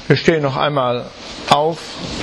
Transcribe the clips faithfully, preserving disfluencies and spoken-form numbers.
Wir stehen noch einmal auf.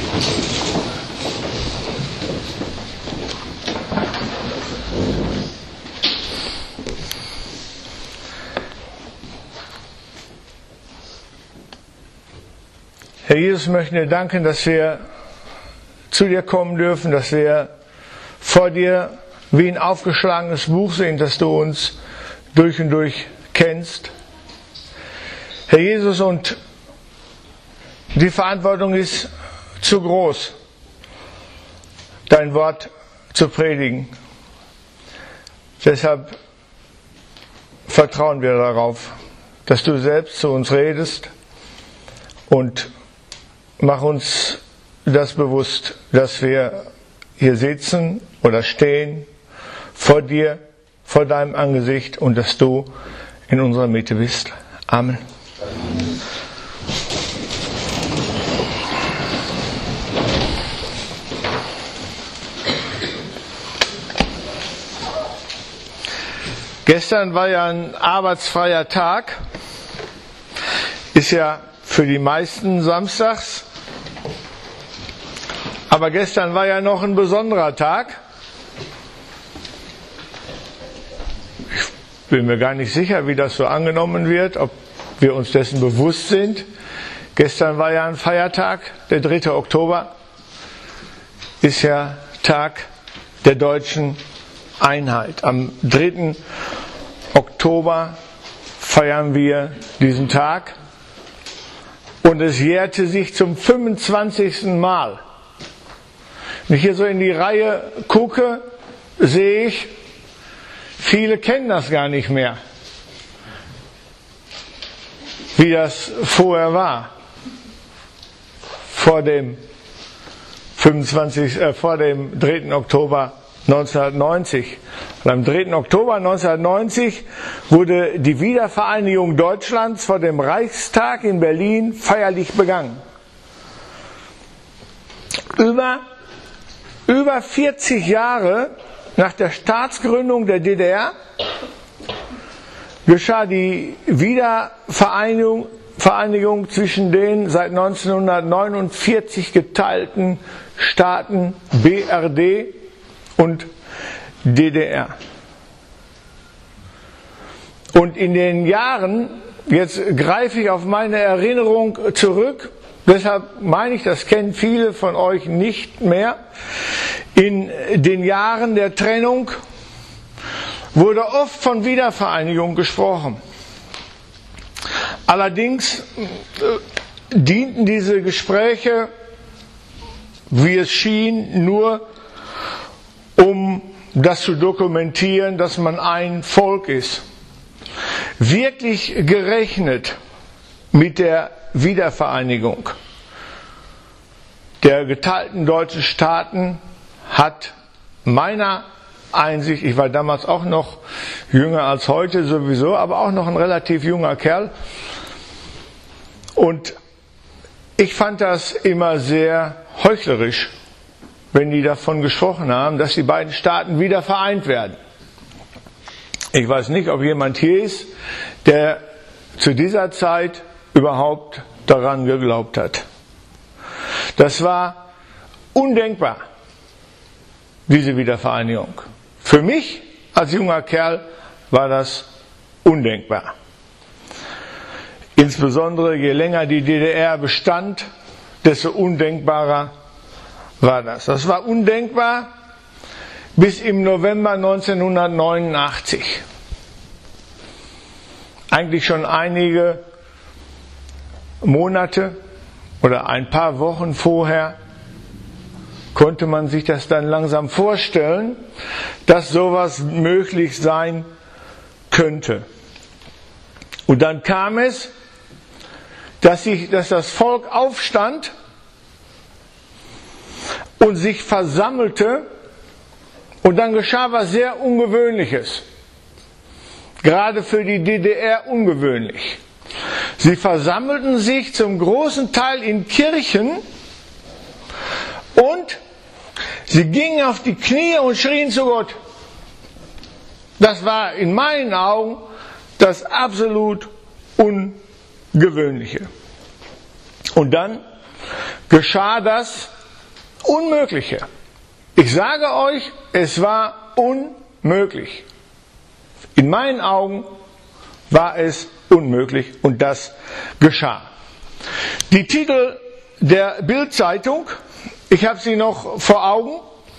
Herr Jesus, wir möchten dir danken, dass wir zu dir kommen dürfen, dass wir vor dir wie ein aufgeschlagenes Buch sind, dass du uns durch und durch kennst. Herr Jesus, und die Verantwortung ist zu groß, dein Wort zu predigen. Deshalb vertrauen wir darauf, dass du selbst zu uns redest, und mach uns das bewusst, dass wir hier sitzen oder stehen vor dir, vor deinem Angesicht, und dass du in unserer Mitte bist. Amen. Gestern war ja ein arbeitsfreier Tag, ist ja für die meisten samstags, aber gestern war ja noch ein besonderer Tag. Ich bin mir gar nicht sicher, wie das so angenommen wird, ob wir uns dessen bewusst sind. Gestern war ja ein Feiertag, der dritte Oktober ist ja Tag der deutschen Einheit. Am dritten Oktober feiern wir diesen Tag, und es jährte sich zum fünfundzwanzigsten Mal. Wenn ich hier so in die Reihe gucke, sehe ich, viele kennen das gar nicht mehr, wie das vorher war, vor dem fünfundzwanzigsten Äh, vor dem dritten Oktober neunzehnhundertneunzig. Und am dritten Oktober neunzehnhundertneunzig wurde die Wiedervereinigung Deutschlands vor dem Reichstag in Berlin feierlich begangen. Über, über vierzig Jahre nach der Staatsgründung der D D R geschah die Wiedervereinigung Vereinigung zwischen den seit neunzehnhundertneunundvierzig geteilten Staaten B R D und D D R. Und in den Jahren, jetzt greife ich auf meine Erinnerung zurück, deshalb meine ich, das kennen viele von euch nicht mehr, in den Jahren der Trennung wurde oft von Wiedervereinigung gesprochen. Allerdings dienten diese Gespräche, wie es schien, nur um das zu dokumentieren, dass man ein Volk ist. Wirklich gerechnet mit der Wiedervereinigung der geteilten deutschen Staaten hat meiner Einsicht, ich war damals auch noch jünger als heute sowieso, aber auch noch ein relativ junger Kerl, und ich fand das immer sehr heuchlerisch, wenn die davon gesprochen haben, dass die beiden Staaten wieder vereint werden. Ich weiß nicht, ob jemand hier ist, der zu dieser Zeit überhaupt daran geglaubt hat. Das war undenkbar, diese Wiedervereinigung. Für mich als junger Kerl war das undenkbar. Insbesondere je länger die D D R bestand, desto undenkbarer war das. Das war undenkbar bis im November neunzehnhundertneunundachtzig. Eigentlich schon einige Monate oder ein paar Wochen vorher konnte man sich das dann langsam vorstellen, dass sowas möglich sein könnte. Und dann kam es, dass, sich, dass das Volk aufstand und sich versammelte, und dann geschah was sehr Ungewöhnliches. Gerade für die D D R ungewöhnlich. Sie versammelten sich zum großen Teil in Kirchen und sie gingen auf die Knie und schrien zu Gott. Das war in meinen Augen das absolut Ungewöhnliche. Und dann geschah das Unmögliche. Ich sage euch, es war unmöglich. In meinen Augen war es unmöglich und das geschah. Die Titel der Bild-Zeitung, ich habe sie noch vor Augen.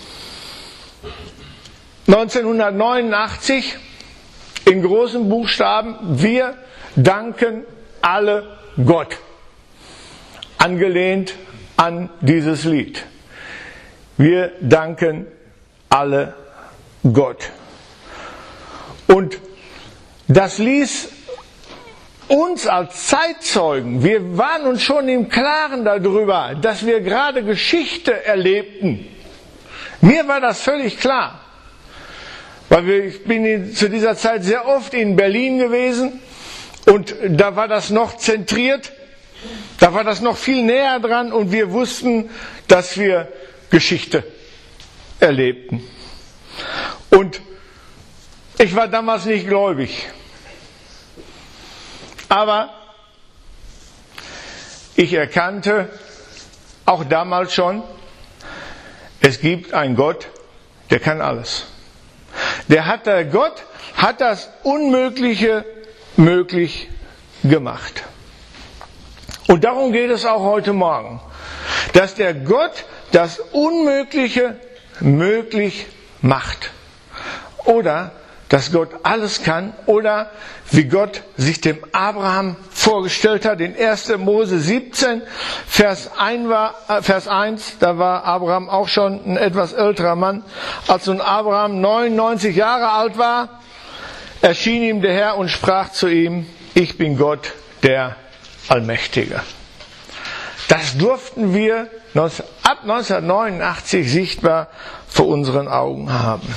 neunzehnhundertneunundachtzig in großen Buchstaben: Wir danken alle Gott. Angelehnt an dieses Lied. Wir danken alle Gott. Und das ließ uns als Zeitzeugen, wir waren uns schon im Klaren darüber, dass wir gerade Geschichte erlebten. Mir war das völlig klar. Weil wir, ich bin zu dieser Zeit sehr oft in Berlin gewesen und da war das noch zentriert, da war das noch viel näher dran und wir wussten, dass wir Geschichte erlebten. Und ich war damals nicht gläubig. Aber ich erkannte auch damals schon, es gibt einen Gott, der kann alles. Der hat, der Gott hat das Unmögliche möglich gemacht. Und darum geht es auch heute Morgen, dass der Gott das Unmögliche möglich macht. Oder dass Gott alles kann, oder wie Gott sich dem Abraham vorgestellt hat. In erster Mose siebzehn, Vers eins, war, äh, Vers eins, da war Abraham auch schon ein etwas älterer Mann. Als nun Abraham neunundneunzig Jahre alt war, erschien ihm der Herr und sprach zu ihm: Ich bin Gott, der Allmächtige. Das durften wir ab neunzehnhundertneunundachtzig sichtbar vor unseren Augen haben.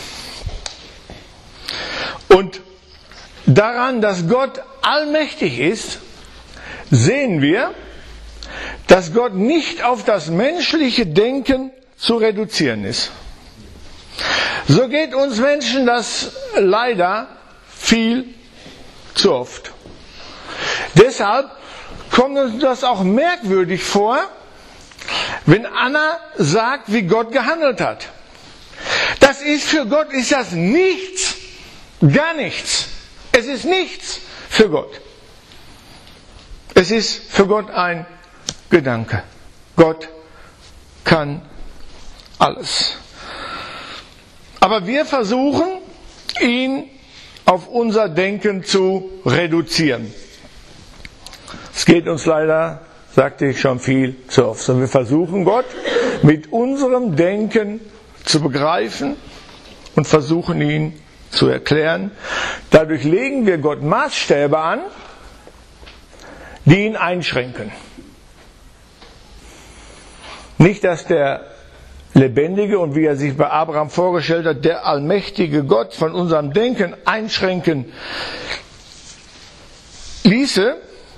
Und daran, dass Gott allmächtig ist, sehen wir, dass Gott nicht auf das menschliche Denken zu reduzieren ist. So geht uns Menschen das leider viel zu oft. Deshalb kommt uns das auch merkwürdig vor, wenn Anna sagt, wie Gott gehandelt hat. Das ist für Gott ist das nichts. Gar nichts. Es ist nichts für Gott. Es ist für Gott ein Gedanke. Gott kann alles. Aber wir versuchen, ihn auf unser Denken zu reduzieren. Es geht uns leider, sagte ich schon, viel zu oft. Wir versuchen Gott mit unserem Denken zu begreifen und versuchen ihn zu erklären. Dadurch legen wir Gott Maßstäbe an, die ihn einschränken. Nicht, dass der lebendige und wie er sich bei Abraham vorgestellt hat, der allmächtige Gott von unserem Denken einschränken ließe,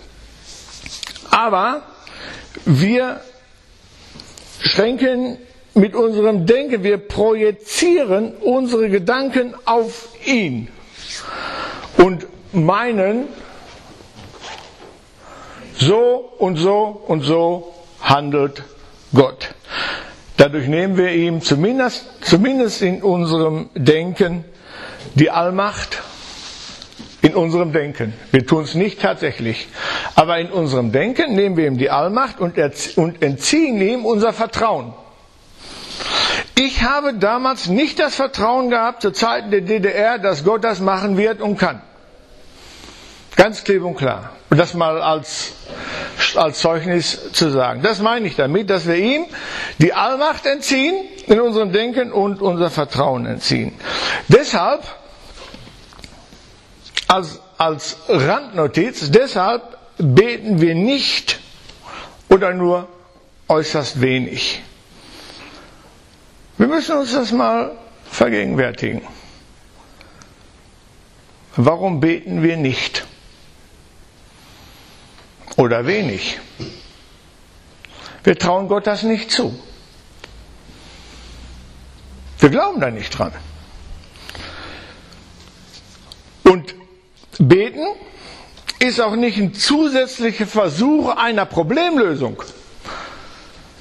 aber wir schränken mit unserem Denken, wir projizieren unsere Gedanken auf ihn und meinen, so und so und so handelt Gott. Dadurch nehmen wir ihm zumindest, zumindest in unserem Denken die Allmacht, in unserem Denken. Wir tun es nicht tatsächlich, aber in unserem Denken nehmen wir ihm die Allmacht und entziehen ihm unser Vertrauen. Ich habe damals nicht das Vertrauen gehabt, zu Zeiten der D D R, dass Gott das machen wird und kann. Ganz klipp und klar. Und das mal als, als Zeugnis zu sagen. Das meine ich damit, dass wir ihm die Allmacht entziehen in unserem Denken und unser Vertrauen entziehen. Deshalb, als, als Randnotiz, deshalb beten wir nicht oder nur äußerst wenig. Wir müssen uns das mal vergegenwärtigen. Warum beten wir nicht? Oder wenig? Wir trauen Gott das nicht zu. Wir glauben da nicht dran. Und beten ist auch nicht ein zusätzlicher Versuch einer Problemlösung.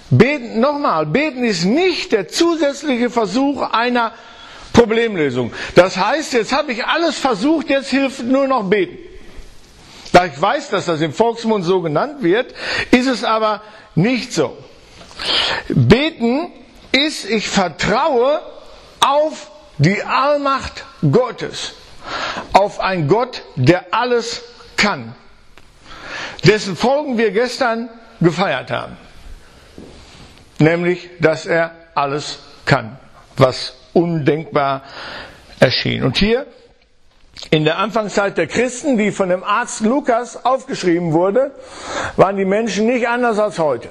Beten, nochmal, beten ist nicht der zusätzliche Versuch einer Problemlösung. Das heißt, jetzt habe ich alles versucht, jetzt hilft nur noch beten. Da ich weiß, dass das im Volksmund so genannt wird, ist es aber nicht so. Beten ist, ich vertraue auf die Allmacht Gottes, auf einen Gott, der alles kann, dessen Folgen wir gestern gefeiert haben, nämlich, dass er alles kann, was undenkbar erschien. Und hier in der Anfangszeit der Christen, die von dem Arzt Lukas aufgeschrieben wurde, waren die Menschen nicht anders als heute.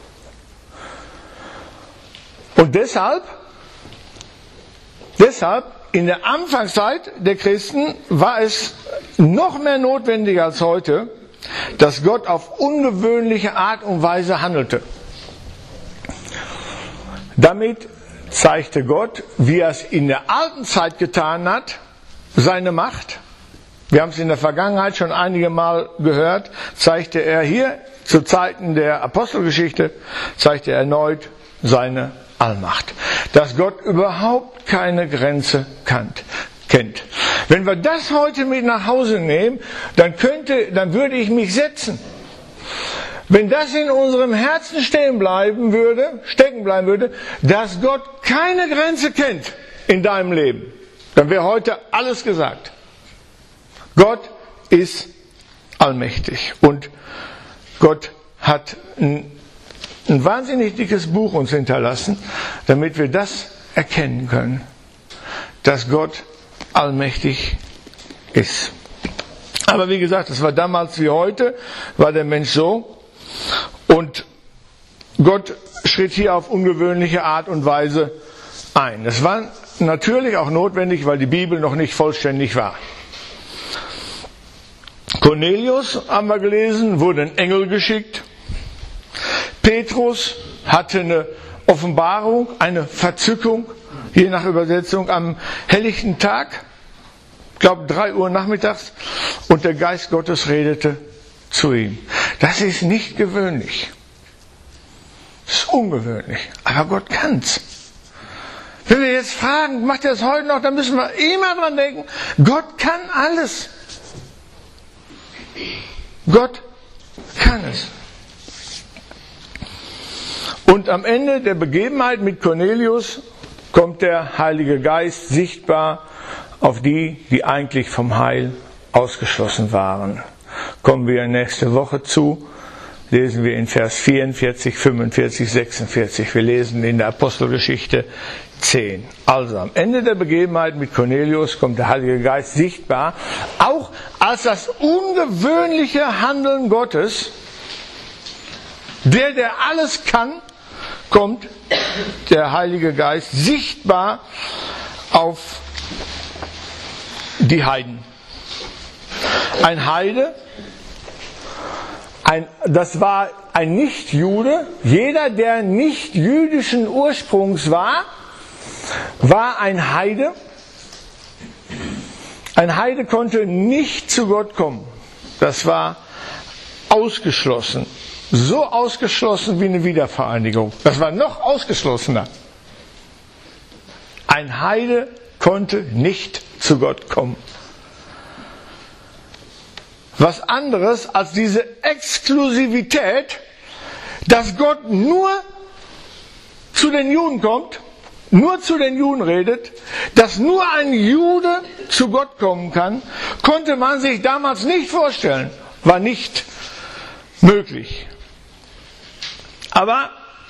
Und deshalb, deshalb in der Anfangszeit der Christen war es noch mehr notwendig als heute, dass Gott auf ungewöhnliche Art und Weise handelte. Damit zeigte Gott, wie er es in der alten Zeit getan hat, seine Macht. Wir haben es in der Vergangenheit schon einige Mal gehört, zeigte er hier zu Zeiten der Apostelgeschichte, zeigte er erneut seine Allmacht. Dass Gott überhaupt keine Grenze kannt, kennt. Wenn wir das heute mit nach Hause nehmen, dann könnte, dann würde ich mich setzen. Wenn das in unserem Herzen stehen bleiben würde, stecken bleiben würde, dass Gott keine Grenze kennt in deinem Leben, dann wäre heute alles gesagt. Gott ist allmächtig und Gott hat ein, ein wahnsinnig dickes Buch uns hinterlassen, damit wir das erkennen können, dass Gott allmächtig ist. Aber wie gesagt, das war damals wie heute, war der Mensch so und Gott schritt hier auf ungewöhnliche Art und Weise ein. Das war natürlich auch notwendig, weil die Bibel noch nicht vollständig war. Cornelius, haben wir gelesen, wurde ein Engel geschickt. Petrus hatte eine Offenbarung, eine Verzückung, je nach Übersetzung, am helllichten Tag, ich glaube drei Uhr nachmittags, und der Geist Gottes redete zu ihm. Das ist nicht gewöhnlich. Das ist ungewöhnlich, aber Gott kann's. Wenn wir jetzt fragen, macht er es heute noch, dann müssen wir immer dran denken, Gott kann alles. Gott kann es. Und am Ende der Begebenheit mit Cornelius kommt der Heilige Geist sichtbar auf die, die eigentlich vom Heil ausgeschlossen waren. Kommen wir nächste Woche zu. Lesen wir in Vers vierundvierzig, fünfundvierzig, sechsundvierzig. Wir lesen in der Apostelgeschichte zehn. Also am Ende der Begebenheit mit Cornelius kommt der Heilige Geist sichtbar, auch als das ungewöhnliche Handeln Gottes. Der, der alles kann, kommt der Heilige Geist sichtbar auf die Heiden. Ein Heide, Ein, das war ein Nichtjude. Jeder, der nicht jüdischen Ursprungs war, war ein Heide. Ein Heide konnte nicht zu Gott kommen. Das war ausgeschlossen. So ausgeschlossen wie eine Wiedervereinigung. Das war noch ausgeschlossener. Ein Heide konnte nicht zu Gott kommen. Was anderes als diese Exklusivität, dass Gott nur zu den Juden kommt, nur zu den Juden redet, dass nur ein Jude zu Gott kommen kann, konnte man sich damals nicht vorstellen, war nicht möglich. Aber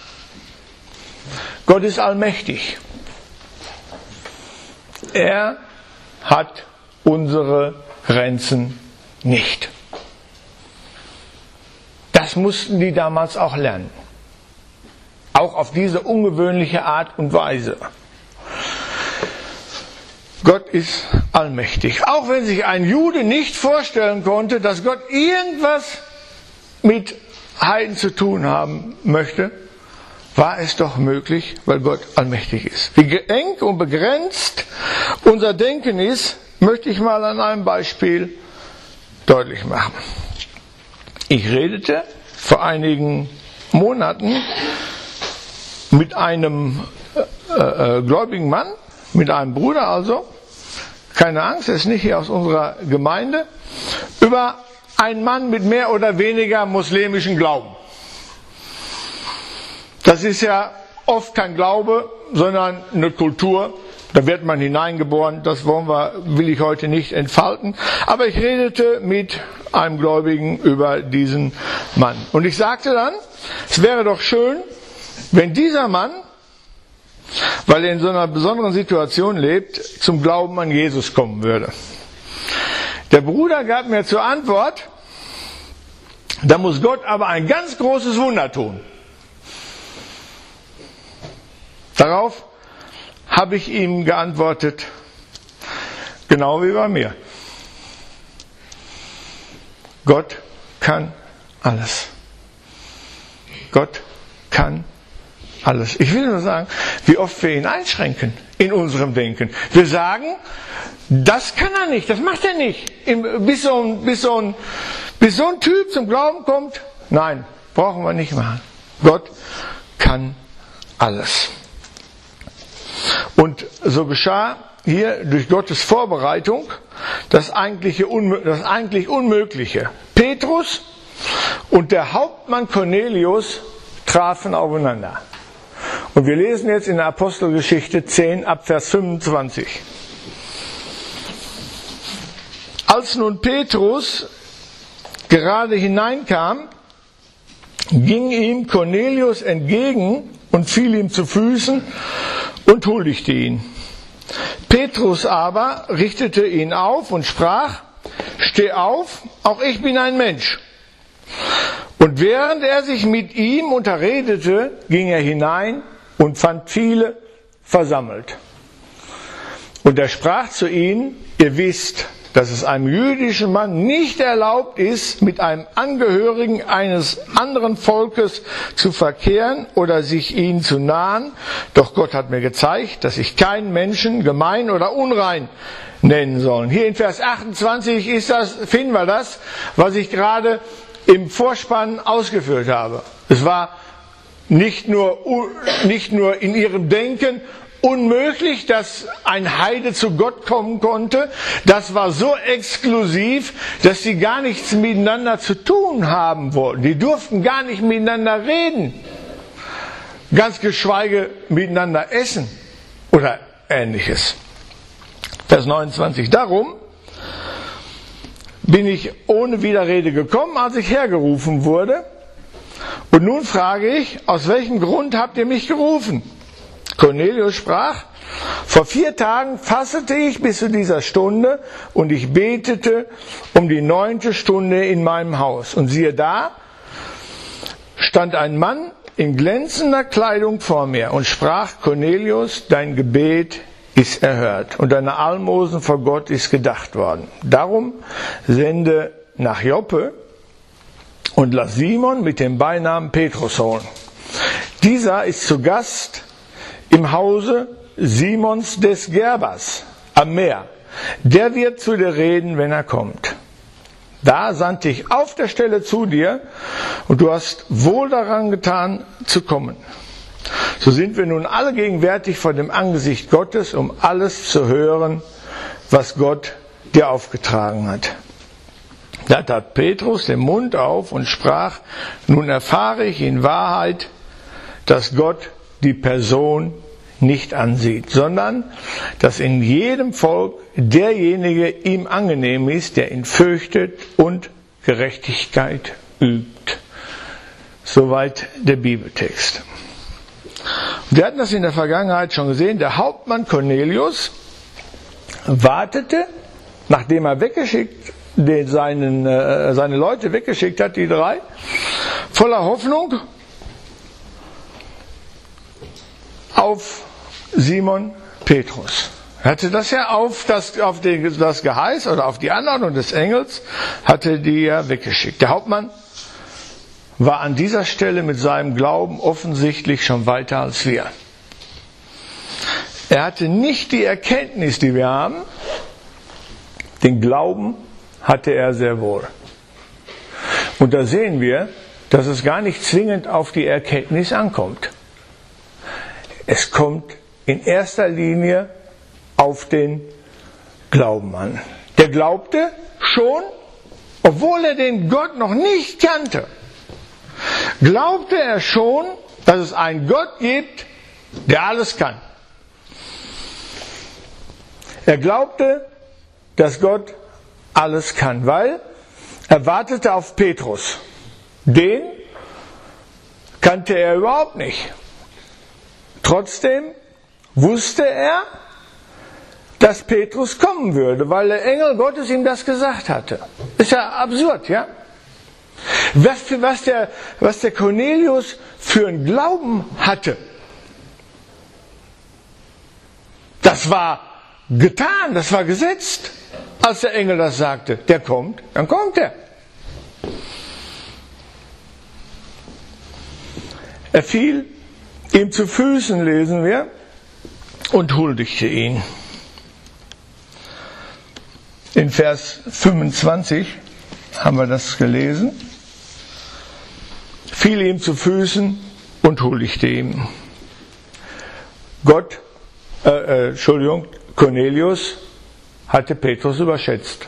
Gott ist allmächtig. Er hat unsere Grenzen nicht. Das mussten die damals auch lernen. Auch auf diese ungewöhnliche Art und Weise. Gott ist allmächtig. Auch wenn sich ein Jude nicht vorstellen konnte, dass Gott irgendwas mit Heiden zu tun haben möchte, war es doch möglich, weil Gott allmächtig ist. Wie eng und begrenzt unser Denken ist, möchte ich mal an einem Beispiel deutlich machen. Ich redete vor einigen Monaten mit einem äh, äh, gläubigen Mann, mit einem Bruder also, keine Angst, er ist nicht hier aus unserer Gemeinde, über einen Mann mit mehr oder weniger muslimischem Glauben. Das ist ja oft kein Glaube, sondern eine Kultur. Da wird man hineingeboren. Das wollen wir, will ich heute nicht entfalten. Aber ich redete mit einem Gläubigen über diesen Mann. Und ich sagte dann, es wäre doch schön, wenn dieser Mann, weil er in so einer besonderen Situation lebt, zum Glauben an Jesus kommen würde. Der Bruder gab mir zur Antwort, da muss Gott aber ein ganz großes Wunder tun. Darauf habe ich ihm geantwortet, genau wie bei mir. Gott kann alles. Gott kann alles. Ich will nur sagen, wie oft wir ihn einschränken in unserem Denken. Wir sagen, das kann er nicht, das macht er nicht. Bis so ein, bis so ein, bis so ein Typ zum Glauben kommt, nein, brauchen wir nicht machen. Gott kann alles. Und so geschah hier durch Gottes Vorbereitung das, eigentliche, das eigentlich Unmögliche. Petrus und der Hauptmann Cornelius trafen aufeinander. Und wir lesen jetzt in der Apostelgeschichte zehn ab Vers fünfundzwanzig. Als nun Petrus gerade hineinkam, ging ihm Cornelius entgegen und fiel ihm zu Füßen und huldigte ihn. Petrus aber richtete ihn auf und sprach, steh auf, auch ich bin ein Mensch. Und während er sich mit ihm unterredete, ging er hinein und fand viele versammelt. Und er sprach zu ihnen, ihr wisst, dass es einem jüdischen Mann nicht erlaubt ist, mit einem Angehörigen eines anderen Volkes zu verkehren oder sich ihnen zu nahen. Doch Gott hat mir gezeigt, dass ich keinen Menschen gemein oder unrein nennen soll. Hier in Vers achtundzwanzig ist das, finden wir das, was ich gerade im Vorspann ausgeführt habe. Es war nicht nur, nicht nur in ihrem Denken unmöglich, dass ein Heide zu Gott kommen konnte. Das war so exklusiv, dass sie gar nichts miteinander zu tun haben wollten. Die durften gar nicht miteinander reden. Ganz geschweige miteinander essen oder Ähnliches. Vers neunundzwanzig. Darum bin ich ohne Widerrede gekommen, als ich hergerufen wurde. Und nun frage ich, aus welchem Grund habt ihr mich gerufen? Cornelius sprach, vor vier Tagen fastete ich bis zu dieser Stunde und ich betete um die neunte Stunde in meinem Haus. Und siehe da, stand ein Mann in glänzender Kleidung vor mir und sprach, Cornelius, dein Gebet ist erhört und deine Almosen vor Gott ist gedacht worden. Darum sende nach Joppe und lass Simon mit dem Beinamen Petrus holen. Dieser ist zu Gast im Hause Simons des Gerbers am Meer. Der wird zu dir reden, wenn er kommt. Da sandte ich auf der Stelle zu dir und du hast wohl daran getan, zu kommen. So sind wir nun alle gegenwärtig vor dem Angesicht Gottes, um alles zu hören, was Gott dir aufgetragen hat. Da tat Petrus den Mund auf und sprach, nun erfahre ich in Wahrheit, dass Gott die Person nicht ansieht, sondern dass in jedem Volk derjenige ihm angenehm ist, der ihn fürchtet und Gerechtigkeit übt. Soweit der Bibeltext. Wir hatten das in der Vergangenheit schon gesehen. Der Hauptmann Cornelius wartete, nachdem er weggeschickt, den seinen, äh, seine Leute weggeschickt hat, die drei, voller Hoffnung auf Simon Petrus. Er hatte das ja auf das, auf den, das Geheiß oder auf die Anordnung des Engels, hatte die ja weggeschickt. Der Hauptmann war an dieser Stelle mit seinem Glauben offensichtlich schon weiter als wir. Er hatte nicht die Erkenntnis, die wir haben, den Glauben hatte er sehr wohl. Und da sehen wir, dass es gar nicht zwingend auf die Erkenntnis ankommt. Es kommt in erster Linie auf den Glauben an. Der glaubte schon, obwohl er den Gott noch nicht kannte, glaubte er schon, dass es einen Gott gibt, der alles kann. Er glaubte, dass Gott alles kann, weil er wartete auf Petrus. Den kannte er überhaupt nicht. Trotzdem wusste er, dass Petrus kommen würde, weil der Engel Gottes ihm das gesagt hatte. Ist ja absurd, ja? Was, für, was, der, was der Cornelius für einen Glauben hatte, das war getan, das war gesetzt, als der Engel das sagte. Der kommt, dann kommt er. Er fiel ihm zu Füßen, lesen wir, und huldigte ihn. In Vers fünfundzwanzig haben wir das gelesen. Fiel ihm zu Füßen und huldigte ihm. Gott, äh, äh, Entschuldigung, Cornelius hatte Petrus überschätzt.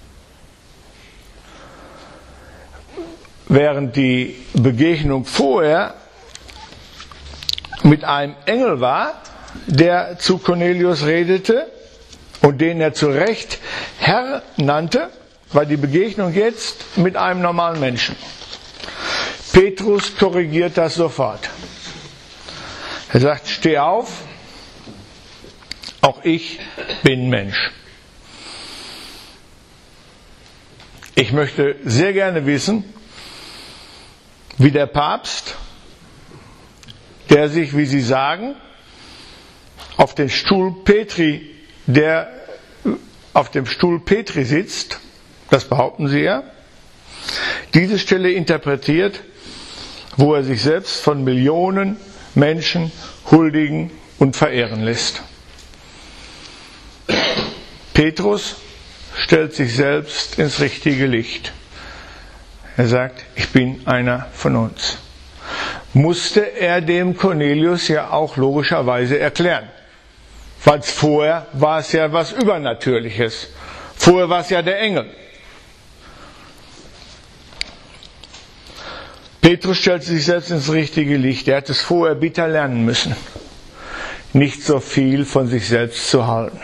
Während die Begegnung vorher mit einem Engel war, der zu Cornelius redete und den er zu Recht Herr nannte, war die Begegnung jetzt mit einem normalen Menschen. Petrus korrigiert das sofort. Er sagt, steh auf, auch ich bin Mensch. Ich möchte sehr gerne wissen, wie der Papst, der sich, wie Sie sagen, auf den Stuhl Petri, der auf dem Stuhl Petri sitzt, das behaupten Sie ja, diese Stelle interpretiert, wo er sich selbst von Millionen Menschen huldigen und verehren lässt. Petrus stellt sich selbst ins richtige Licht. Er sagt, ich bin einer von uns. Musste er dem Cornelius ja auch logischerweise erklären. Weil vorher war es ja was Übernatürliches. Vorher war es ja der Engel. Petrus stellt sich selbst ins richtige Licht. Er hat es vorher bitter lernen müssen, nicht so viel von sich selbst zu halten.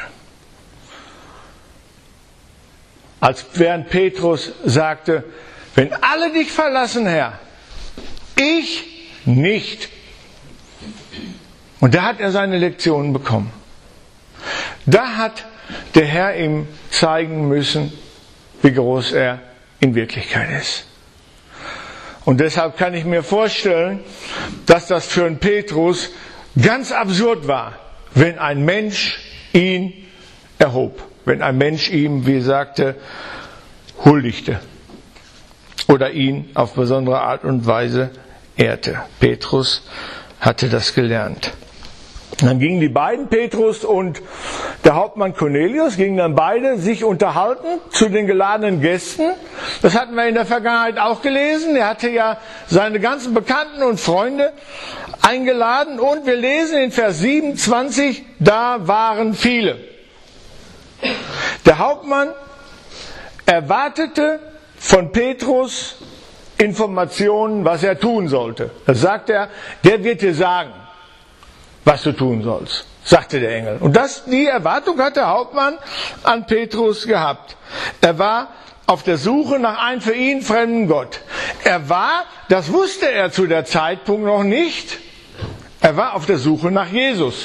Als während Petrus sagte, wenn alle dich verlassen, Herr, ich nicht. Und da hat er seine Lektionen bekommen. Da hat der Herr ihm zeigen müssen, wie groß er in Wirklichkeit ist. Und deshalb kann ich mir vorstellen, dass das für einen Petrus ganz absurd war, wenn ein Mensch ihn erhob, wenn ein Mensch ihm, wie er sagte, huldigte oder ihn auf besondere Art und Weise ehrte. Petrus hatte das gelernt. Und dann gingen die beiden, Petrus und der Hauptmann Cornelius, gingen dann beide sich unterhalten zu den geladenen Gästen. Das hatten wir in der Vergangenheit auch gelesen. Er hatte ja seine ganzen Bekannten und Freunde eingeladen. Und wir lesen in Vers siebenundzwanzig, da waren viele. Der Hauptmann erwartete von Petrus Informationen, was er tun sollte. Da sagt er, der wird dir sagen, was du tun sollst, sagte der Engel. Und das, die Erwartung hat der Hauptmann an Petrus gehabt. Er war auf der Suche nach einem für ihn fremden Gott. Er war, das wusste er zu der Zeitpunkt noch nicht, er war auf der Suche nach Jesus.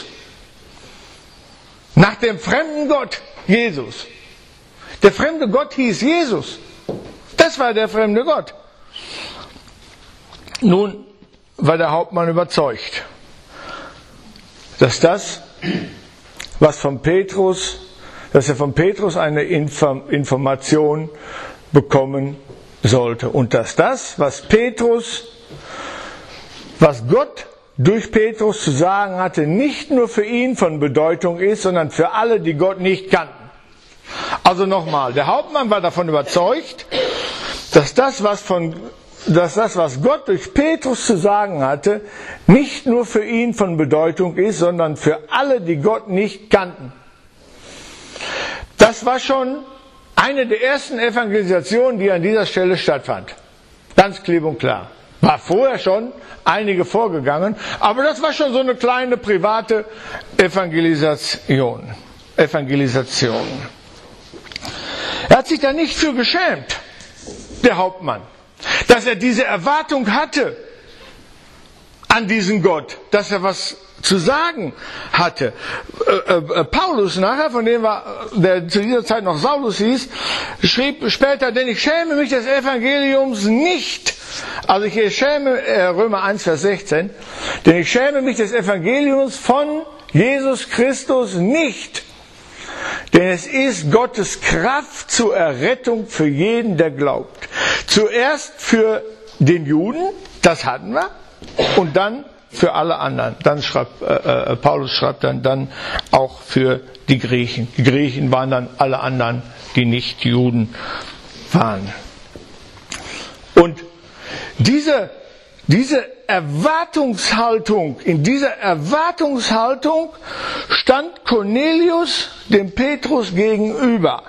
Nach dem fremden Gott, Jesus. Der fremde Gott hieß Jesus. Das war der fremde Gott. Nun war der Hauptmann überzeugt, dass das, was von Petrus, dass er von Petrus eine Information bekommen sollte. Und dass das, was Petrus, was Gott durch Petrus zu sagen hatte, nicht nur für ihn von Bedeutung ist, sondern für alle, die Gott nicht kannten. Also nochmal, der Hauptmann war davon überzeugt, dass das, was von dass das, was Gott durch Petrus zu sagen hatte, nicht nur für ihn von Bedeutung ist, sondern für alle, die Gott nicht kannten. Das war schon eine der ersten Evangelisationen, die an dieser Stelle stattfand. Ganz klipp und klar. War vorher schon einige vorgegangen, aber das war schon so eine kleine private Evangelisation. Evangelisation. Er hat sich da nicht für geschämt, der Hauptmann, dass er diese Erwartung hatte an diesen Gott, dass er was zu sagen hatte. Äh, äh, Paulus nachher, von dem war, der zu dieser Zeit noch Saulus hieß, schrieb später, denn ich schäme mich des Evangeliums nicht. Also ich schäme, äh, Römer eins, Vers sechzehn, denn ich schäme mich des Evangeliums von Jesus Christus nicht. Denn es ist Gottes Kraft zur Errettung für jeden, der glaubt. Zuerst für den Juden, das hatten wir, und dann für alle anderen. Dann schreibt, äh, Paulus schreibt dann, dann auch für die Griechen. Die Griechen waren dann alle anderen, die nicht Juden waren. Und diese, diese Erwartungshaltung, in dieser Erwartungshaltung stand Cornelius dem Petrus gegenüber.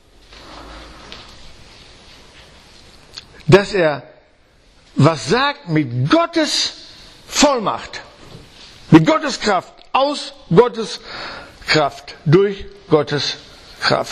Dass er was sagt mit Gottes Vollmacht, mit Gottes Kraft, aus Gottes Kraft, durch Gottes Kraft.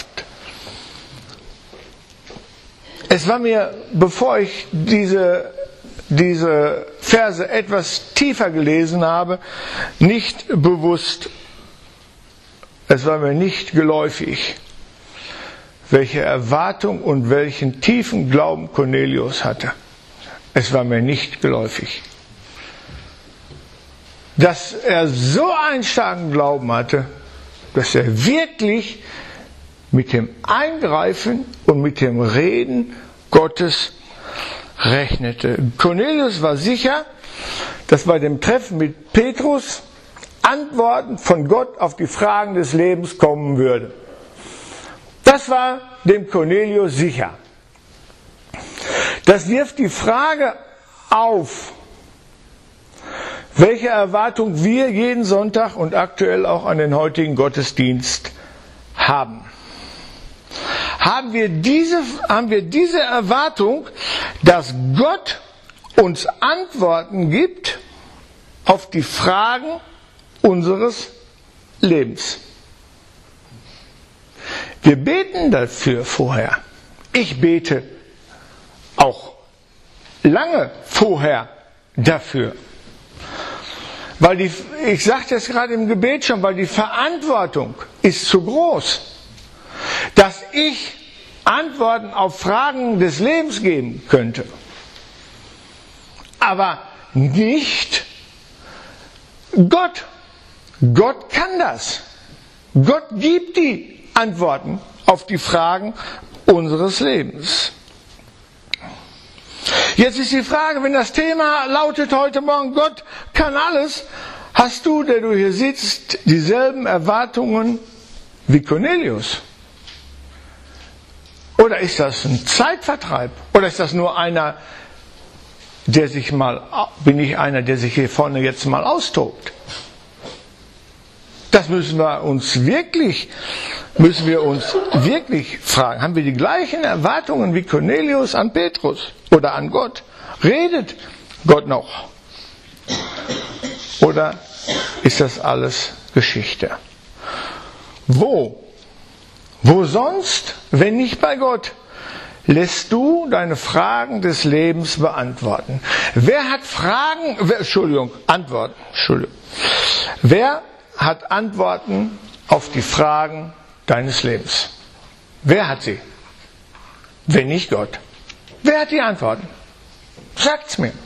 Es war mir, bevor ich diese, diese Verse etwas tiefer gelesen habe, nicht bewusst, es war mir nicht geläufig, welche Erwartung und welchen tiefen Glauben Cornelius hatte. Es war mir nicht geläufig. Dass er so einen starken Glauben hatte, dass er wirklich mit dem Eingreifen und mit dem Reden Gottes rechnete. Cornelius war sicher, dass bei dem Treffen mit Petrus Antworten von Gott auf die Fragen des Lebens kommen würde. Das war dem Cornelius sicher. Das wirft die Frage auf, welche Erwartung wir jeden Sonntag und aktuell auch an den heutigen Gottesdienst haben. Haben wir diese, haben wir diese Erwartung, dass Gott uns Antworten gibt auf die Fragen unseres Lebens? Wir beten dafür vorher. Ich bete auch lange vorher dafür. Weil die, ich sagte es gerade im Gebet schon, weil die Verantwortung ist zu groß, dass ich Antworten auf Fragen des Lebens geben könnte. Aber nicht Gott. Gott kann das. Gott gibt die Antworten auf die Fragen unseres Lebens. Jetzt ist die Frage, wenn das Thema lautet heute Morgen, Gott kann alles, hast du, der du hier sitzt, dieselben Erwartungen wie Cornelius? Oder ist das ein Zeitvertreib? Oder ist das nur einer, der sich mal, bin ich einer, der sich hier vorne jetzt mal austobt? Das müssen wir uns wirklich, müssen wir uns wirklich fragen. Haben wir die gleichen Erwartungen wie Cornelius an Petrus oder an Gott? Redet Gott noch? Oder ist das alles Geschichte? Wo? Wo sonst, wenn nicht bei Gott, lässt du deine Fragen des Lebens beantworten? Wer hat Fragen, wer, Entschuldigung, Antworten, Entschuldigung. Wer hat Antworten auf die Fragen deines Lebens? Wer hat sie? Wenn nicht Gott. Wer hat die Antworten? Sagt's mir.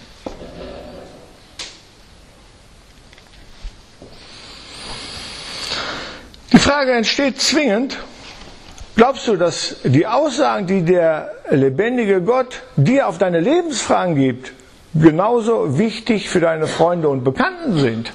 Die Frage entsteht zwingend. Glaubst du, dass die Aussagen, die der lebendige Gott dir auf deine Lebensfragen gibt, genauso wichtig für deine Freunde und Bekannten sind?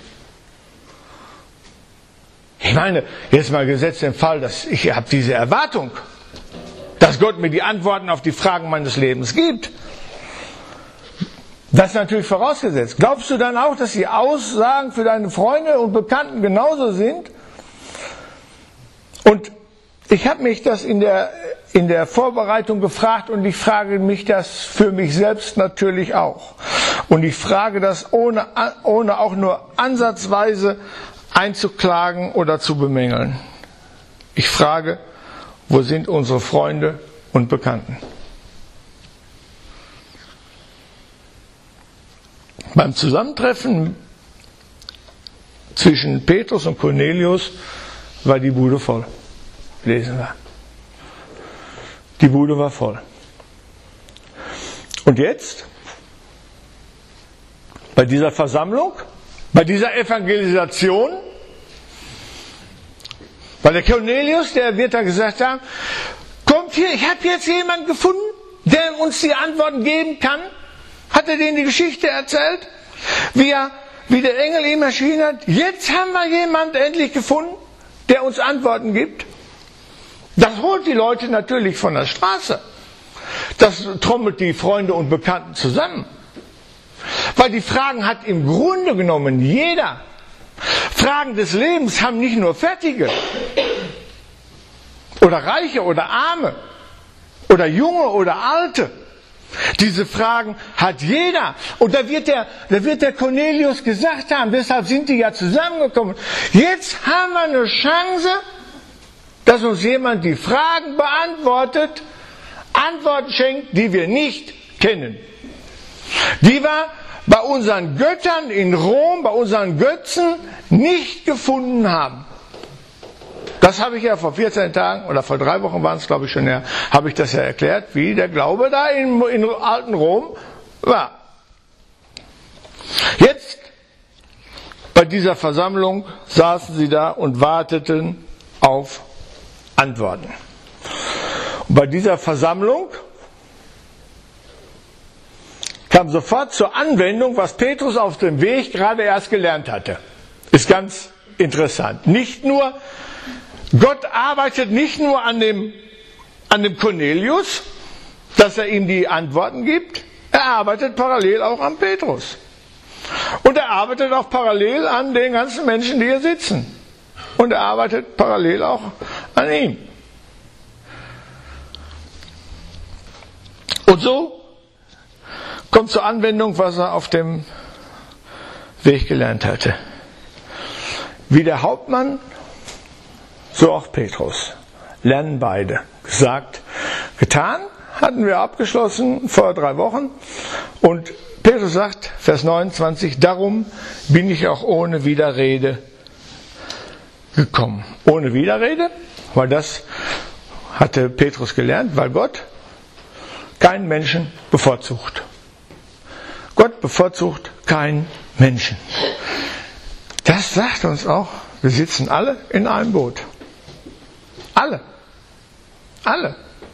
Ich meine, jetzt mal gesetzt den Fall, dass ich habe diese Erwartung, dass Gott mir die Antworten auf die Fragen meines Lebens gibt. Das ist natürlich vorausgesetzt. Glaubst du dann auch, dass die Aussagen für deine Freunde und Bekannten genauso sind? Und ich habe mich das in der, in der Vorbereitung gefragt und ich frage mich das für mich selbst natürlich auch. Und ich frage das ohne, ohne auch nur ansatzweise einzuklagen oder zu bemängeln. Ich frage, wo sind unsere Freunde und Bekannten? Beim Zusammentreffen zwischen Petrus und Cornelius war die Bude voll. Lesen wir. Die Bude war voll. Und jetzt, bei dieser Versammlung, bei dieser Evangelisation, weil der Cornelius, der wird da gesagt haben, kommt hier, ich habe jetzt jemanden gefunden, der uns die Antworten geben kann. Hat er denen die Geschichte erzählt, wie, er, wie der Engel ihm erschienen hat? Jetzt haben wir jemanden endlich gefunden, der uns Antworten gibt. Das holt die Leute natürlich von der Straße. Das trommelt die Freunde und Bekannten zusammen. Weil die Fragen hat im Grunde genommen jeder. Fragen des Lebens haben nicht nur Fertige. Oder Reiche oder Arme. Oder Junge oder Alte. Diese Fragen hat jeder. Und da wird der, da wird der Cornelius gesagt haben, deshalb sind die ja zusammengekommen. Jetzt haben wir eine Chance, dass uns jemand die Fragen beantwortet, Antworten schenkt, die wir nicht kennen. Die wir bei unseren Göttern in Rom, bei unseren Götzen nicht gefunden haben. Das habe ich ja vor vierzehn Tagen, oder vor drei Wochen waren es glaube ich schon her, habe ich das ja erklärt, wie der Glaube da in, in alten Rom war. Jetzt, bei dieser Versammlung, saßen sie da und warteten auf Antworten. Und bei dieser Versammlung kam sofort zur Anwendung, was Petrus auf dem Weg gerade erst gelernt hatte. Ist ganz interessant. Nicht nur, Gott arbeitet nicht nur an dem, an dem Cornelius, dass er ihm die Antworten gibt, er arbeitet parallel auch an Petrus. Und er arbeitet auch parallel an den ganzen Menschen, die hier sitzen. Und er arbeitet parallel auch an ihm. Und so kommt zur Anwendung, was er auf dem Weg gelernt hatte. Wie der Hauptmann, so auch Petrus. Lernen beide. Gesagt, getan, hatten wir abgeschlossen vor drei Wochen. Und Petrus sagt, Vers neunundzwanzig, darum bin ich auch ohne Widerrede gekommen. Ohne Widerrede, weil das hatte Petrus gelernt, weil Gott keinen Menschen bevorzugt. Gott bevorzugt keinen Menschen. Das sagt uns auch, wir sitzen alle in einem Boot. Alle. Alle.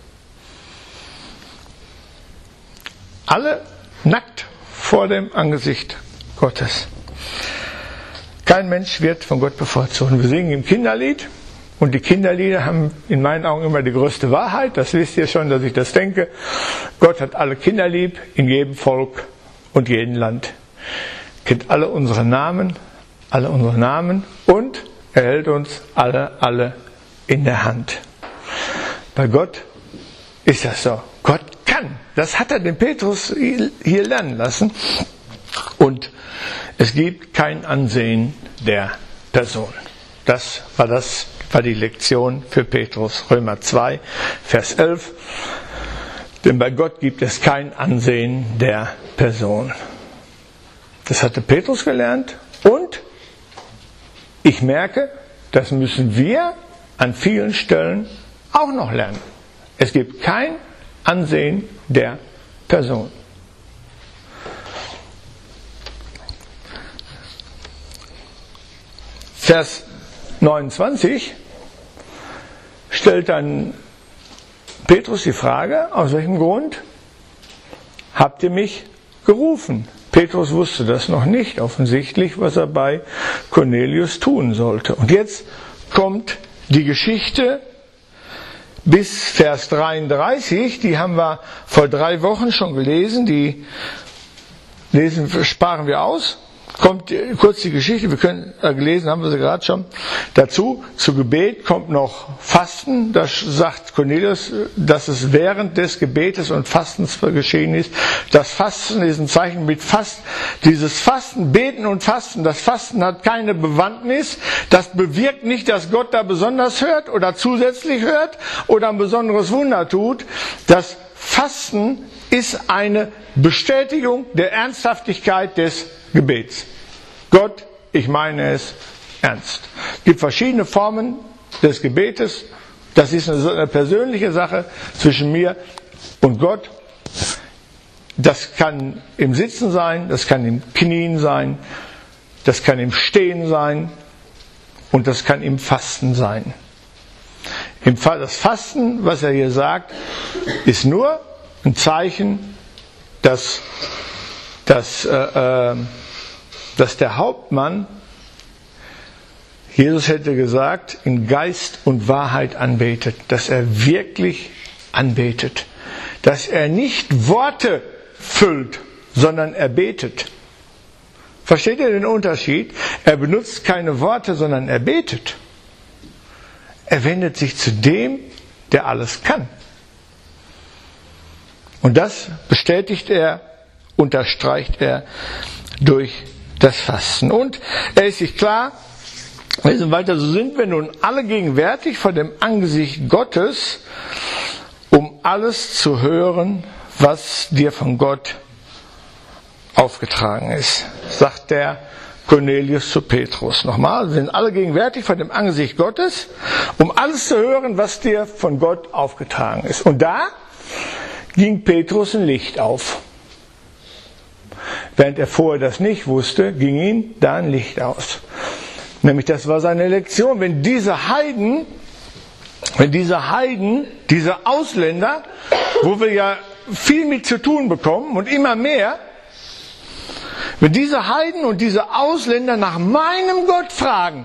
Alle nackt vor dem Angesicht Gottes. Kein Mensch wird von Gott bevorzugt. Wir singen im Kinderlied und die Kinderlieder haben in meinen Augen immer die größte Wahrheit. Das wisst ihr schon, dass ich das denke. Gott hat alle Kinder lieb, in jedem Volk und jedem Land. Kennt alle unsere Namen, alle unsere Namen und er hält uns alle, alle in der Hand. Bei Gott ist das so. Gott kann. Das hat er den Petrus hier lernen lassen. Und es gibt kein Ansehen der Person. Das war, das war die Lektion für Petrus. Römer zwei, Vers elf. Denn bei Gott gibt es kein Ansehen der Person. Das hatte Petrus gelernt. Und ich merke, das müssen wir an vielen Stellen auch noch lernen. Es gibt kein Ansehen der Person. Vers neunundzwanzig stellt dann Petrus die Frage, aus welchem Grund habt ihr mich gerufen? Petrus wusste das noch nicht, offensichtlich, was er bei Cornelius tun sollte. Und jetzt kommt die Geschichte bis Vers dreiunddreißig, die haben wir vor drei Wochen schon gelesen, die lesen, sparen wir aus. Kommt kurz die Geschichte, wir können äh, gelesen, haben wir sie gerade schon. Dazu, zu Gebet kommt noch Fasten. Da sagt Cornelius, dass es während des Gebetes und Fastens geschehen ist. Das Fasten ist ein Zeichen mit Fast. Dieses Fasten, Beten und Fasten, das Fasten hat keine Bewandtnis. Das bewirkt nicht, dass Gott da besonders hört oder zusätzlich hört oder ein besonderes Wunder tut. Das Fasten ist eine Bestätigung der Ernsthaftigkeit des Gebets. Gott, ich meine es ernst. Es gibt verschiedene Formen des Gebetes. Das ist eine, eine persönliche Sache zwischen mir und Gott. Das kann im Sitzen sein, das kann im Knien sein, das kann im Stehen sein und das kann im Fasten sein. Im Fall das Fasten, was er hier sagt, ist nur ein Zeichen, dass, dass, äh, äh, dass der Hauptmann, Jesus hätte gesagt, in Geist und Wahrheit anbetet, dass er wirklich anbetet, dass er nicht Worte füllt, sondern er betet. Versteht ihr den Unterschied? Er benutzt keine Worte, sondern er betet. Er wendet sich zu dem, der alles kann. Und das bestätigt er, unterstreicht er durch das Fasten. Und er ist sich klar, wir sind weiter, so sind wir nun alle gegenwärtig vor dem Angesicht Gottes, um alles zu hören, was dir von Gott aufgetragen ist, sagt der Cornelius zu Petrus. Nochmal, wir sind alle gegenwärtig vor dem Angesicht Gottes, um alles zu hören, was dir von Gott aufgetragen ist. Und da ging Petrus ein Licht auf. Während er vorher das nicht wusste, ging ihm da ein Licht aus. Nämlich, das war seine Lektion. Wenn diese Heiden, wenn diese Heiden, diese Ausländer, wo wir ja viel mit zu tun bekommen und immer mehr, wenn diese Heiden und diese Ausländer nach meinem Gott fragen,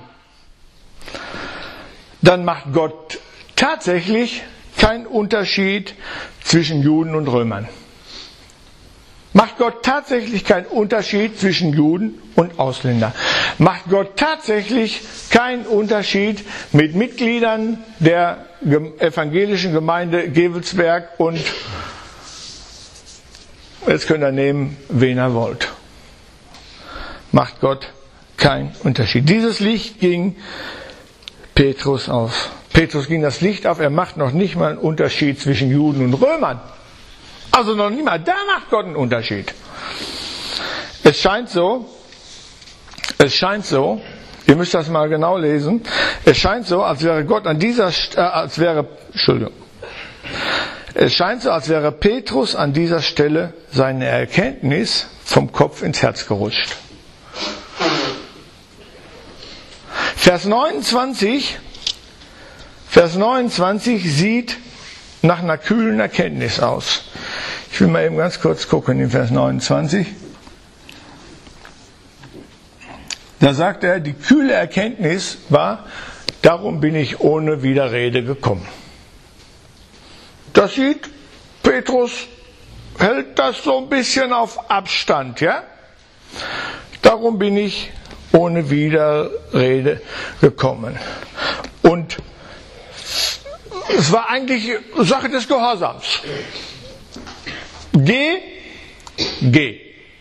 dann macht Gott tatsächlich keinen Unterschied zwischen Juden und Römern. Macht Gott tatsächlich keinen Unterschied zwischen Juden und Ausländern. Macht Gott tatsächlich keinen Unterschied mit Mitgliedern der evangelischen Gemeinde Gevelsberg und jetzt könnt ihr nehmen, wen ihr wollt. Macht Gott keinen Unterschied. Dieses Licht ging Petrus auf. Petrus ging das Licht auf, er macht noch nicht mal einen Unterschied zwischen Juden und Römern. Also noch nicht mal, da macht Gott einen Unterschied. Es scheint so, es scheint so, ihr müsst das mal genau lesen, es scheint so, als wäre Gott an dieser, äh, als wäre, Entschuldigung, es scheint so, als wäre Petrus an dieser Stelle seine Erkenntnis vom Kopf ins Herz gerutscht. Vers neunundzwanzig, Vers neunundzwanzig sieht nach einer kühlen Erkenntnis aus. Ich will mal eben ganz kurz gucken in Vers neunundzwanzig. Da sagt er, die kühle Erkenntnis war, darum bin ich ohne Widerrede gekommen. Das sieht, Petrus hält das so ein bisschen auf Abstand, ja? Darum bin ich ohne Widerrede gekommen. Und es war eigentlich Sache des Gehorsams. Geh, geh.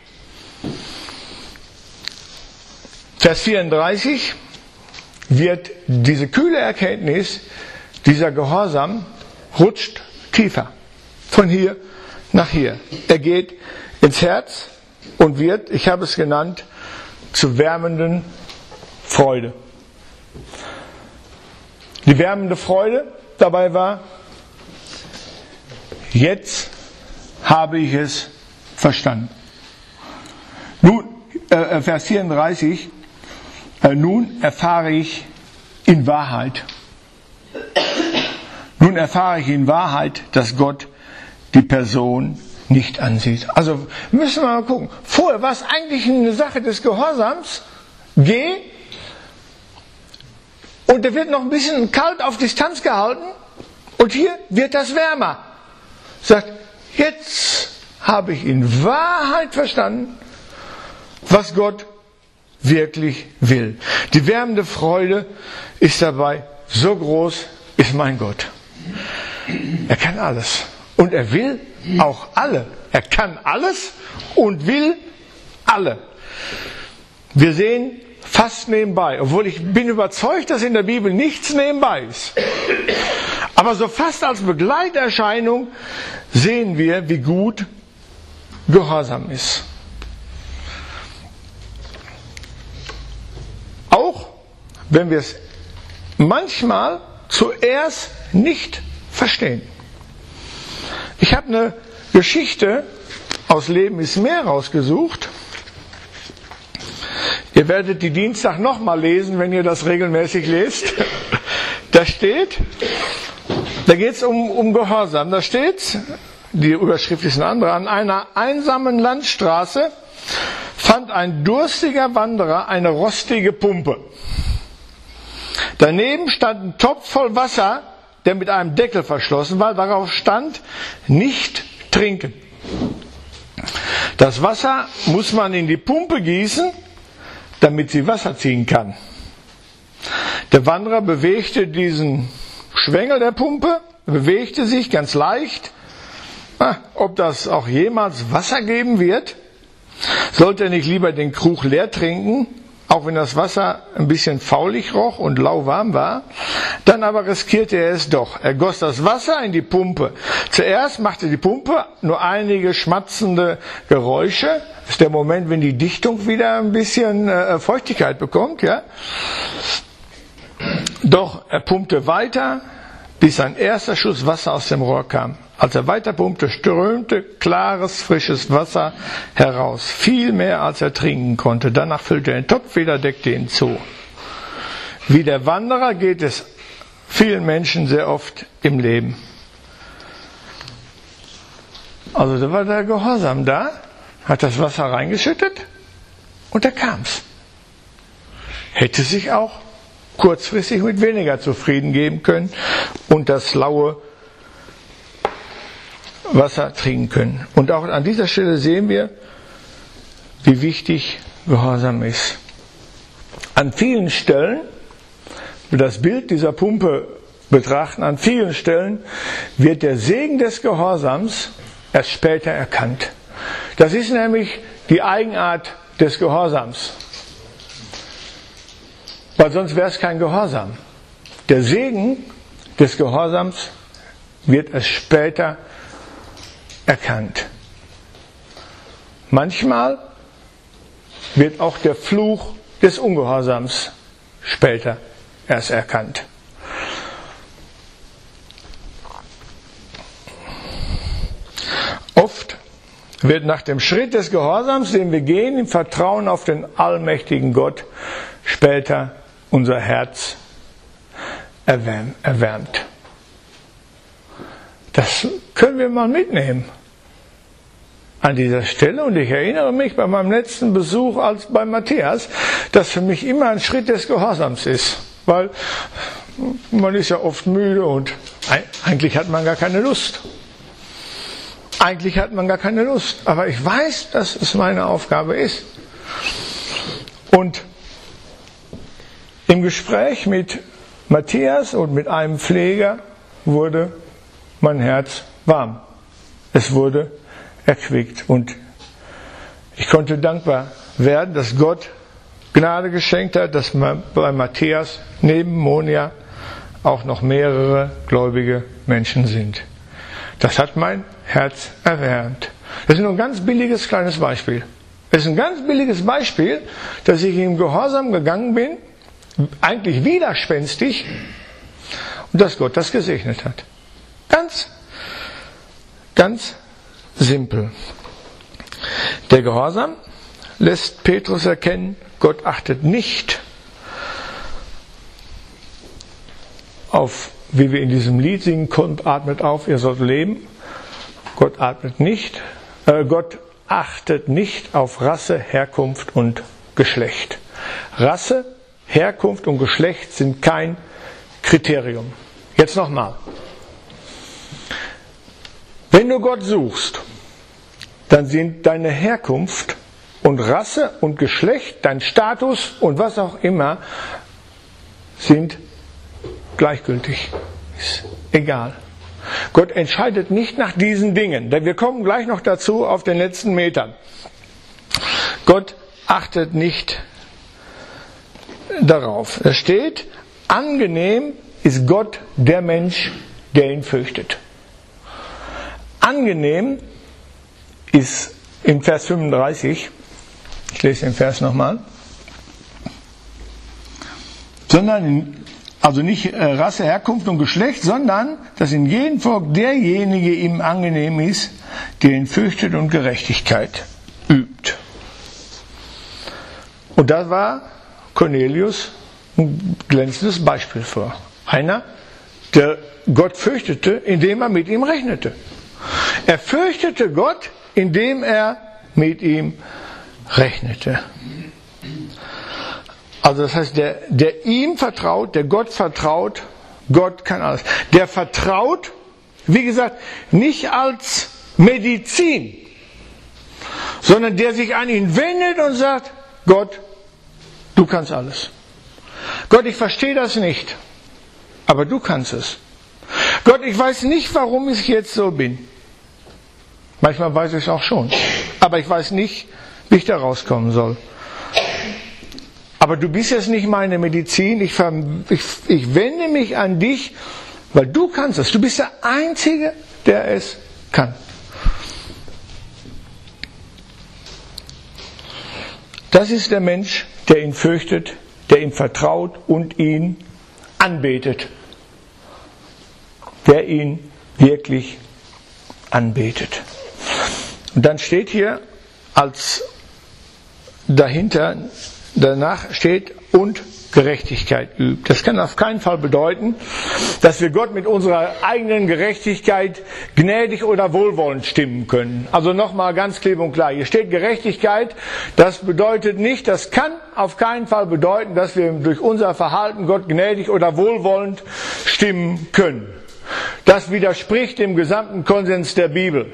Vers vierunddreißig wird diese kühle Erkenntnis, dieser Gehorsam rutscht tiefer. Von hier nach hier. Er geht ins Herz und wird, ich habe es genannt, zur wärmenden Freude. Die wärmende Freude dabei war, jetzt habe ich es verstanden. Nun, äh, Vers vierunddreißig, äh, nun erfahre ich in Wahrheit, nun erfahre ich in Wahrheit, dass Gott die Person nicht ansieht. Also müssen wir mal gucken. Vorher war es eigentlich eine Sache des Gehorsams. Geh. Und der wird noch ein bisschen kalt auf Distanz gehalten. Und hier wird das wärmer. Sagt, jetzt habe ich in Wahrheit verstanden, was Gott wirklich will. Die wärmende Freude ist dabei, so groß ist mein Gott. Er kann alles. Und er will auch alle. Er kann alles und will alle. Wir sehen fast nebenbei, obwohl ich bin überzeugt, dass in der Bibel nichts nebenbei ist. Aber so fast als Begleiterscheinung sehen wir, wie gut Gehorsam ist. Auch wenn wir es manchmal zuerst nicht verstehen. Ich habe eine Geschichte aus Leben ist mehr rausgesucht. Ihr werdet die Dienstag nochmal lesen, wenn ihr das regelmäßig lest. Da steht, da geht es um, um Gehorsam. Da steht, die Überschrift ist eine andere, an einer einsamen Landstraße fand ein durstiger Wanderer eine rostige Pumpe. Daneben stand ein Topf voll Wasser, der mit einem Deckel verschlossen war. Darauf stand, nicht trinken. Das Wasser muss man in die Pumpe gießen, damit sie Wasser ziehen kann. Der Wanderer bewegte diesen Schwengel der Pumpe, bewegte sich ganz leicht. Ah, ob das auch jemals Wasser geben wird? Sollte er nicht lieber den Krug leer trinken, auch wenn das Wasser ein bisschen faulig roch und lauwarm war? Dann aber riskierte er es doch. Er goss das Wasser in die Pumpe. Zuerst machte die Pumpe nur einige schmatzende Geräusche. Das ist der Moment, wenn die Dichtung wieder ein bisschen äh, Feuchtigkeit bekommt. Ja? Doch er pumpte weiter, bis ein erster Schuss Wasser aus dem Rohr kam. Als er weiter pumpte, strömte klares, frisches Wasser heraus. Viel mehr, als er trinken konnte. Danach füllte er den Topf wieder, deckte ihn zu. Wie der Wanderer geht es vielen Menschen sehr oft im Leben. Also da war der Gehorsam da, hat das Wasser reingeschüttet und da kam's. Hätte sich auch kurzfristig mit weniger zufrieden geben können und das laue Wasser trinken können. Und auch an dieser Stelle sehen wir, wie wichtig Gehorsam ist. An vielen Stellen, wenn wir das Bild dieser Pumpe betrachten, an vielen Stellen wird der Segen des Gehorsams erst später erkannt. Das ist nämlich die Eigenart des Gehorsams. Weil sonst wäre es kein Gehorsam. Der Segen des Gehorsams wird erst später erkannt. Manchmal wird auch der Fluch des Ungehorsams später erst erkannt. Oft wird nach dem Schritt des Gehorsams, den wir gehen, im Vertrauen auf den allmächtigen Gott, später unser Herz erwärmt. Das können wir mal mitnehmen an dieser Stelle. Und ich erinnere mich bei meinem letzten Besuch als bei Matthias, dass für mich immer ein Schritt des Gehorsams ist. Weil man ist ja oft müde und eigentlich hat man gar keine Lust. Eigentlich hat man gar keine Lust. Aber ich weiß, dass es meine Aufgabe ist. Und im Gespräch mit Matthias und mit einem Pfleger wurde mein Herz warm. Es wurde erquickt. Und ich konnte dankbar werden, dass Gott Gnade geschenkt hat, dass bei Matthias neben Monia auch noch mehrere gläubige Menschen sind. Das hat mein Herz erwärmt. Das ist nur ein ganz billiges kleines Beispiel. Es ist ein ganz billiges Beispiel, dass ich im Gehorsam gegangen bin, eigentlich widerspenstig, und dass Gott das gesegnet hat. Ganz, ganz simpel. Der Gehorsam lässt Petrus erkennen, Gott achtet nicht auf, wie wir in diesem Lied singen, Gott atmet auf, ihr sollt leben. Gott atmet nicht, äh, Gott achtet nicht auf Rasse, Herkunft und Geschlecht. Rasse, Herkunft und Geschlecht sind kein Kriterium. Jetzt nochmal. Wenn du Gott suchst, dann sind deine Herkunft und Rasse und Geschlecht, dein Status und was auch immer sind gleichgültig. Ist egal. Gott entscheidet nicht nach diesen Dingen, denn wir kommen gleich noch dazu auf den letzten Metern. Gott achtet nicht darauf. Es steht, angenehm ist Gott der Mensch, der ihn fürchtet. Angenehm ist im Vers fünfunddreißig, ich lese den Vers nochmal, sondern, also nicht Rasse, Herkunft und Geschlecht, sondern, dass in jedem Volk derjenige ihm angenehm ist, der ihn fürchtet und Gerechtigkeit übt. Und da war Cornelius ein glänzendes Beispiel für. Einer, der Gott fürchtete, indem er mit ihm rechnete. Er fürchtete Gott, indem er mit ihm rechnete. Also das heißt, der, der ihm vertraut, der Gott vertraut, Gott kann alles. Der vertraut, wie gesagt, nicht als Medizin, sondern der sich an ihn wendet und sagt, Gott, du kannst alles. Gott, ich verstehe das nicht, aber du kannst es. Gott, ich weiß nicht, warum ich jetzt so bin. Manchmal weiß ich es auch schon, aber ich weiß nicht, wie ich da rauskommen soll. Aber du bist jetzt nicht meine Medizin, ich, ich, ich wende mich an dich, weil du kannst es. Du bist der Einzige, der es kann. Das ist der Mensch, der ihn fürchtet, der ihm vertraut und ihn anbetet. Der ihn wirklich anbetet. Und dann steht hier als dahinter, danach steht und Gerechtigkeit übt. Das kann auf keinen Fall bedeuten, dass wir Gott mit unserer eigenen Gerechtigkeit gnädig oder wohlwollend stimmen können. Also nochmal ganz klipp und klar. Hier steht Gerechtigkeit. Das bedeutet nicht, das kann auf keinen Fall bedeuten, dass wir durch unser Verhalten Gott gnädig oder wohlwollend stimmen können. Das widerspricht dem gesamten Konsens der Bibel.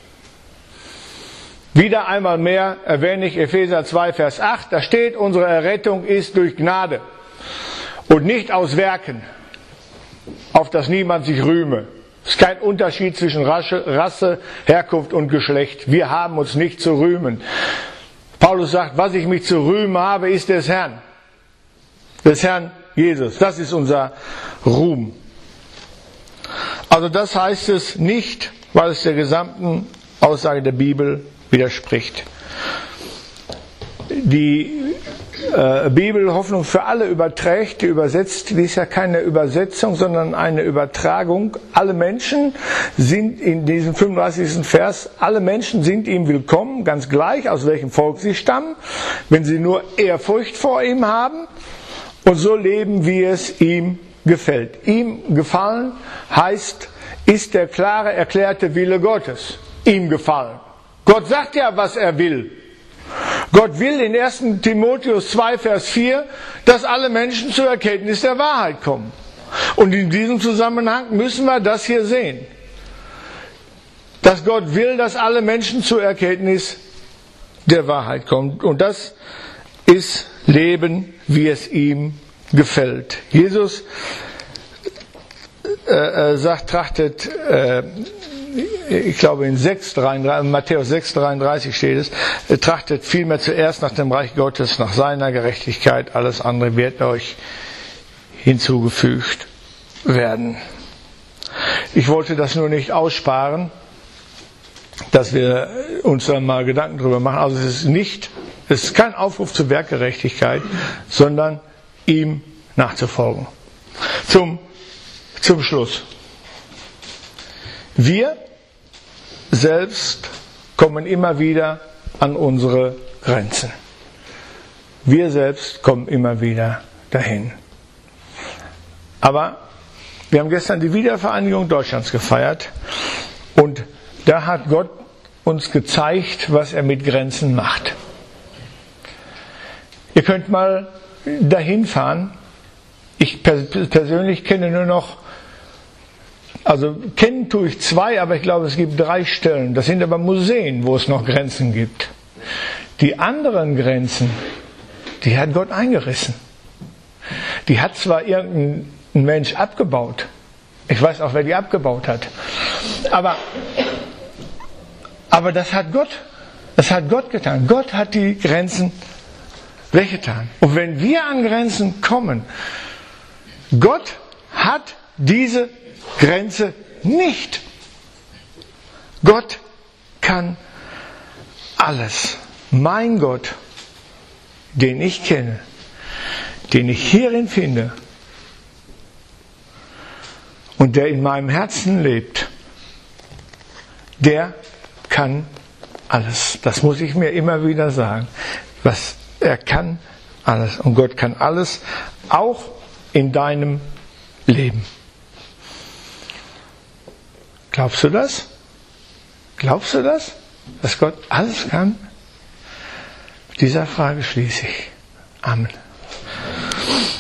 Wieder einmal mehr erwähne ich Epheser zwei, Vers acht. Da steht, unsere Errettung ist durch Gnade und nicht aus Werken, auf dass niemand sich rühme. Es ist kein Unterschied zwischen Rasse, Herkunft und Geschlecht. Wir haben uns nicht zu rühmen. Paulus sagt, was ich mich zu rühmen habe, ist des Herrn. Des Herrn Jesus. Das ist unser Ruhm. Also das heißt es nicht, weil es der gesamten Aussage der Bibel widerspricht. Die äh, Bibel Hoffnung für alle überträgt, die übersetzt, die ist ja keine Übersetzung, sondern eine Übertragung. Alle Menschen sind in diesem fünfunddreißigsten Vers, alle Menschen sind ihm willkommen, ganz gleich, aus welchem Volk sie stammen, wenn sie nur Ehrfurcht vor ihm haben und so leben, wie es ihm gefällt. Ihm gefallen heißt, ist der klare, erklärte Wille Gottes. Ihm gefallen. Gott sagt ja, was er will. Gott will in ersten Timotheus zwei, Vers vier, dass alle Menschen zur Erkenntnis der Wahrheit kommen. Und in diesem Zusammenhang müssen wir das hier sehen. Dass Gott will, dass alle Menschen zur Erkenntnis der Wahrheit kommen. Und das ist Leben, wie es ihm gefällt. Jesus äh, äh, sagt, trachtet, äh, ich glaube in sechs, dreiunddreißig, Matthäus sechs, dreiunddreißig steht es, trachtet vielmehr zuerst nach dem Reich Gottes, nach seiner Gerechtigkeit, alles andere wird euch hinzugefügt werden. Ich wollte das nur nicht aussparen, dass wir uns dann mal Gedanken drüber machen. Also es ist nicht, es ist kein Aufruf zur Werkgerechtigkeit, sondern ihm nachzufolgen. Zum, zum Schluss. Wir selbst kommen immer wieder an unsere Grenzen. Wir selbst kommen immer wieder dahin. Aber wir haben gestern die Wiedervereinigung Deutschlands gefeiert und da hat Gott uns gezeigt, was er mit Grenzen macht. Ihr könnt mal dahin fahren. Ich persönlich kenne nur noch, also kennen tue ich zwei, aber ich glaube, es gibt drei Stellen. Das sind aber Museen, wo es noch Grenzen gibt. Die anderen Grenzen, die hat Gott eingerissen. Die hat zwar irgendein Mensch abgebaut. Ich weiß auch, wer die abgebaut hat. Aber, aber das hat Gott, das hat Gott getan. Gott hat die Grenzen weggetan. Und wenn wir an Grenzen kommen, Gott hat diese Grenze nicht. Gott kann alles. Mein Gott, den ich kenne, den ich hierin finde und der in meinem Herzen lebt, der kann alles. Das muss ich mir immer wieder sagen. Was, er kann alles. Und Gott kann alles, auch in deinem Leben. Glaubst du das? Glaubst du das? Dass Gott alles kann? Mit dieser Frage schließe ich. Amen.